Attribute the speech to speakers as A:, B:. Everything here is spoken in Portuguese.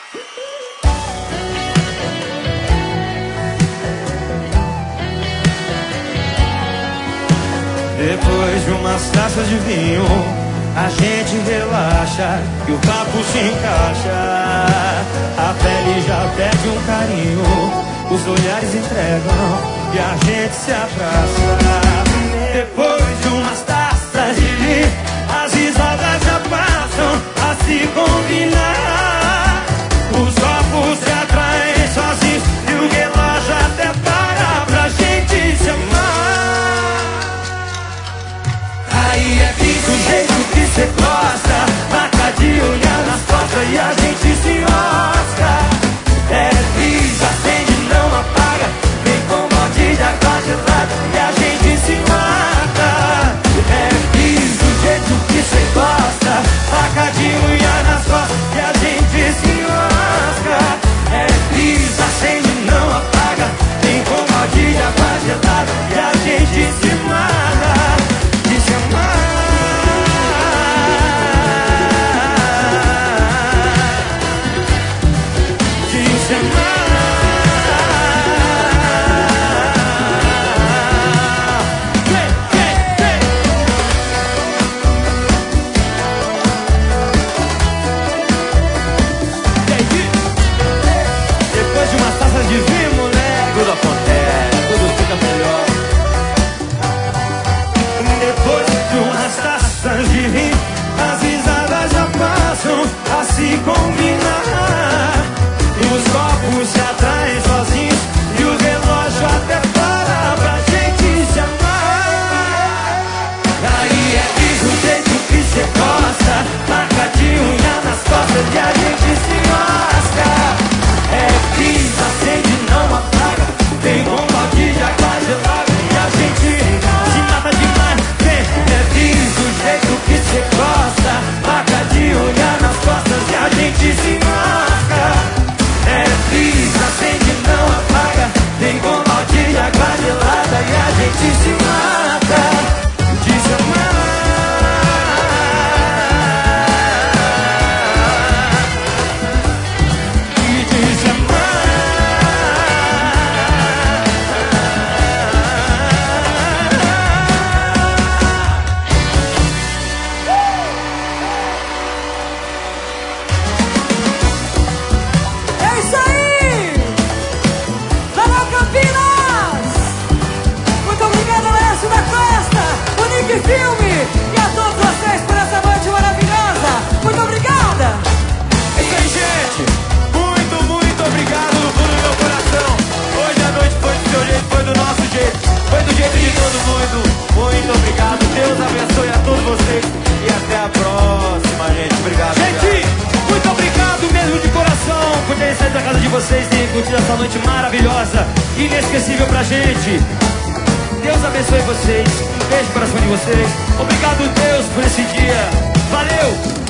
A: Depois de umas taças de vinho, a gente relaxa e o papo se encaixa. A pele já pede um carinho, os olhares entregam e a gente se abraça. Depois de umas taças de vinho, as risadas já passam a se combinar. Os copos se atraem sozinhos e o relógio até para pra gente se amar. Aí é fixe o jeito que cê gosta, marca de olhar nas costas e a gente se mostra. É fixe, acende, não apaga, vem com um balde de água gelada e a gente se mata. É fixe o jeito que cê gosta, marca de olhar nas costas e a gente se mostra. É fixe, acende, não apaga, vem com um balde de água gelada e a gente se mata. De se amar. Depois de umas taças de vinho, moleque, tudo acontece, tudo fica melhor. Depois de umas taças de vinho, as risadas já passam a se combinar. Os copos se atraem sozinhos e o relógio até para pra gente se amar. Aí é fixe o jeito que cê gosta, marca de unha nas costas e a gente se mostra. É fixe, acende, não apaga, vem com um balde de água gelada e a gente se mata demais. É fixe o jeito que cê gosta, marca de unha nas costas e a gente se mostra. É fixe, acende, não apaga, vem com um balde de água gelada e a gente se mata. De se amar. E de se amar.
B: É isso aí! Alô, Campinas! Muito obrigado, Lécio da Costa, o Nick Filme e a todos vocês por essa noite maravilhosa. Muito obrigada!
A: É isso aí, gente. Muito obrigado do fundo do meu coração. Hoje a noite foi do seu jeito, foi do nosso jeito, foi do jeito de todo mundo. Muito obrigado. Deus abençoe a todos vocês e até a próxima, gente. Obrigado. Gente, muito obrigado mesmo de coração por terem saído da casa de vocês e terem curtido essa noite maravilhosa, inesquecível pra gente. Deus abençoe vocês. Um beijo no coração de vocês. Obrigado, Deus, por esse dia. Valeu!